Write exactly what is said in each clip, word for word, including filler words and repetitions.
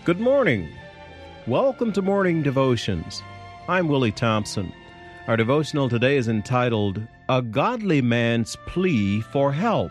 Good morning. Welcome to Morning Devotions. I'm Willie Thompson. Our devotional today is entitled, A Godly Man's Plea for Help.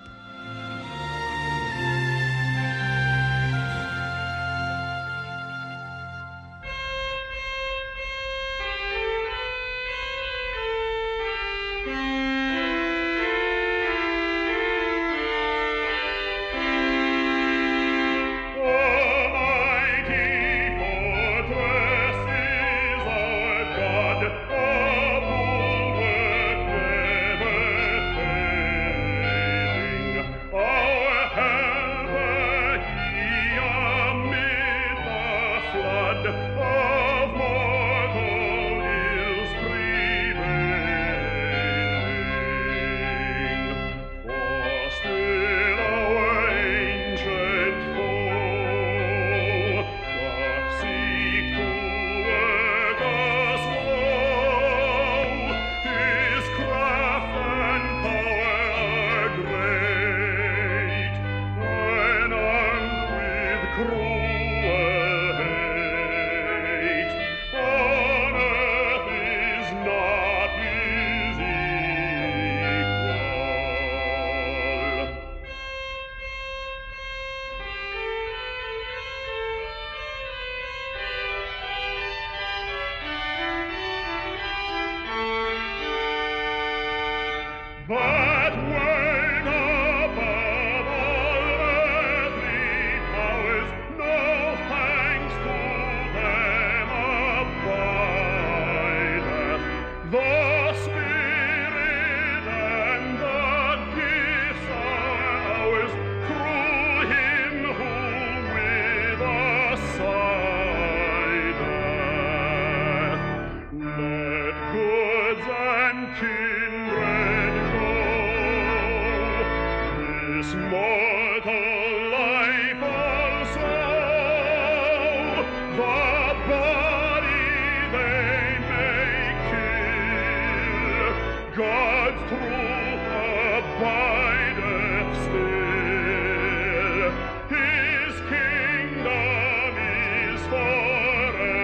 But when above all earthly powers, no thanks to them abideth. The Spirit and the gifts are ours through Him who with us sideth. Let goods and kindred this mortal life also, the body they may kill, God's truth abideth still, His kingdom is forever.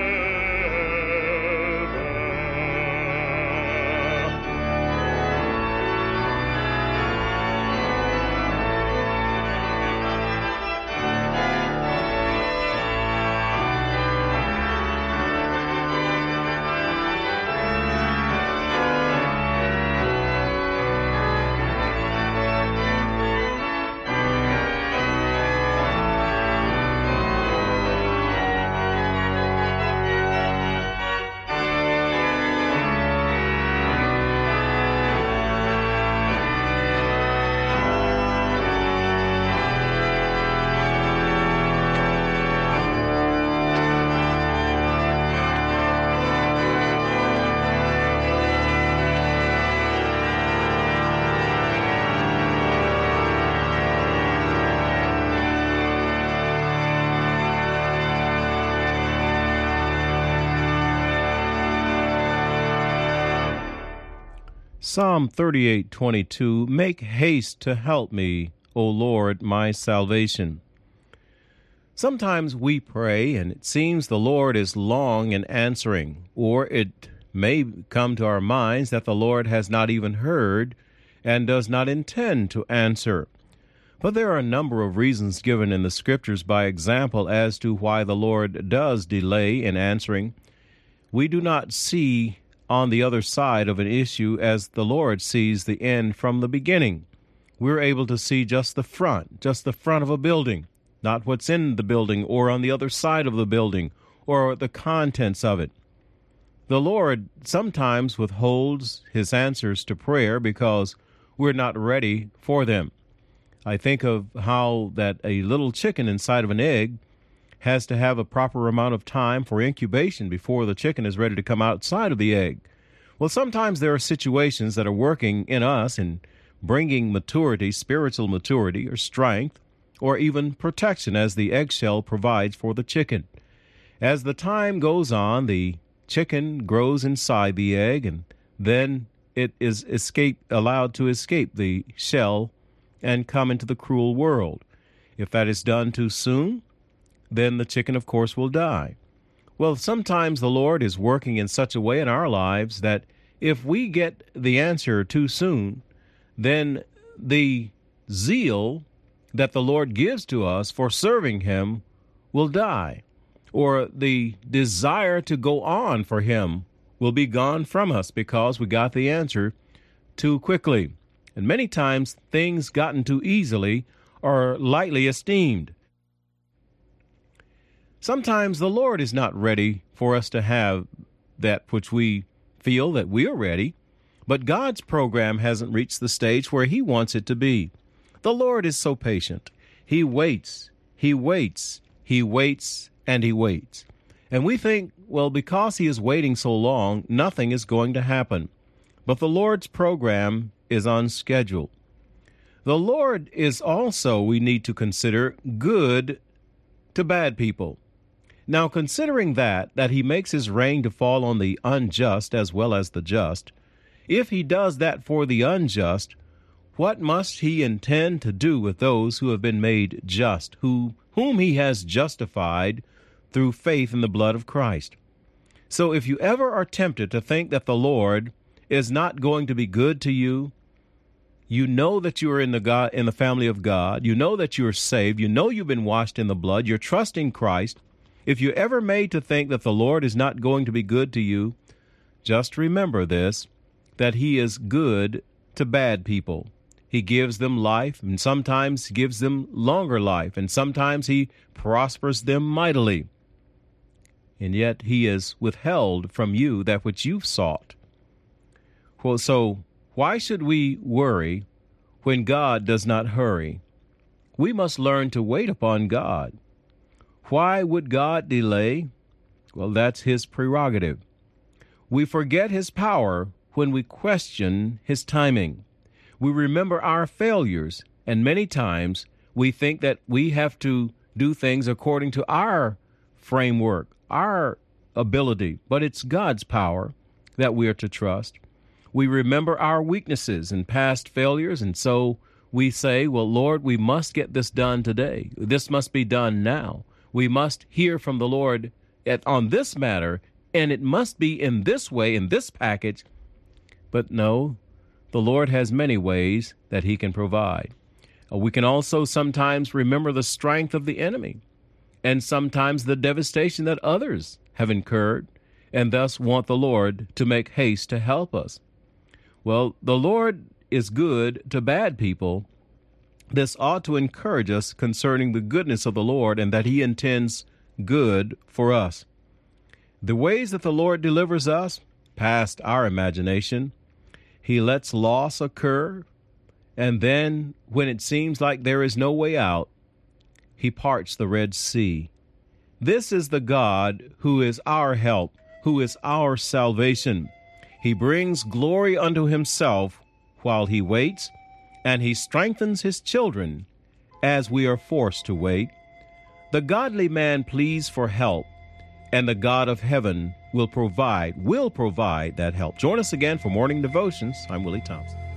Psalm thirty-eight twenty-two, Make haste to help me, O Lord, my salvation. Sometimes we pray, and it seems the Lord is long in answering, or it may come to our minds that the Lord has not even heard and does not intend to answer. But there are a number of reasons given in the Scriptures by example as to why the Lord does delay in answering. We do not see on the other side of an issue as the Lord sees the end from the beginning. We're able to see just the front, just the front of a building, not what's in the building or on the other side of the building or the contents of it. The Lord sometimes withholds His answers to prayer because we're not ready for them. I think of how that a little chicken inside of an egg has to have a proper amount of time for incubation before the chicken is ready to come outside of the egg. Well, sometimes there are situations that are working in us and bringing maturity, spiritual maturity or strength, or even protection as the eggshell provides for the chicken. As the time goes on, the chicken grows inside the egg, and then it is escape allowed to escape the shell and come into the cruel world. If that is done too soon, then the chicken, of course, will die. Well, sometimes the Lord is working in such a way in our lives that if we get the answer too soon, then the zeal that the Lord gives to us for serving him will die, or the desire to go on for him will be gone from us because we got the answer too quickly. And many times things gotten too easily are lightly esteemed. Sometimes the Lord is not ready for us to have that which we feel that we are ready, but God's program hasn't reached the stage where he wants it to be. The Lord is so patient. He waits, he waits, he waits, and he waits. And we think, well, because he is waiting so long, nothing is going to happen. But the Lord's program is on schedule. The Lord is also, we need to consider, good to bad people. Now, considering that, that he makes his rain to fall on the unjust as well as the just, if he does that for the unjust, what must he intend to do with those who have been made just, who whom he has justified through faith in the blood of Christ? So if you ever are tempted to think that the Lord is not going to be good to you, you know that you are in the God, in the family of God, you know that you are saved, you know you've been washed in the blood, you're trusting Christ. If you're ever made to think that the Lord is not going to be good to you, just remember this, that he is good to bad people. He gives them life, and sometimes he gives them longer life, and sometimes he prospers them mightily. And yet he has withheld from you that which you've sought. Well, so why should we worry when God does not hurry? We must learn to wait upon God. Why would God delay? Well, that's his prerogative. We forget his power when we question his timing. We remember our failures, and many times we think that we have to do things according to our framework, our ability, but it's God's power that we are to trust. We remember our weaknesses and past failures, and so we say, well, Lord, we must get this done today. This must be done now. We must hear from the Lord at, on this matter, and it must be in this way, in this package. But no, the Lord has many ways that he can provide. Uh, we can also sometimes remember the strength of the enemy, and sometimes the devastation that others have incurred, and thus want the Lord to make haste to help us. Well, the Lord is good to bad people. This ought to encourage us concerning the goodness of the Lord and that he intends good for us. The ways that the Lord delivers us, past our imagination, he lets loss occur, and then when it seems like there is no way out, he parts the Red Sea. This is the God who is our help, who is our salvation. He brings glory unto himself while he waits, and he strengthens his children as we are forced to wait. The godly man pleads for help, and the God of heaven will provide, will provide that help. Join us again for Morning Devotions. I'm Willie Thompson.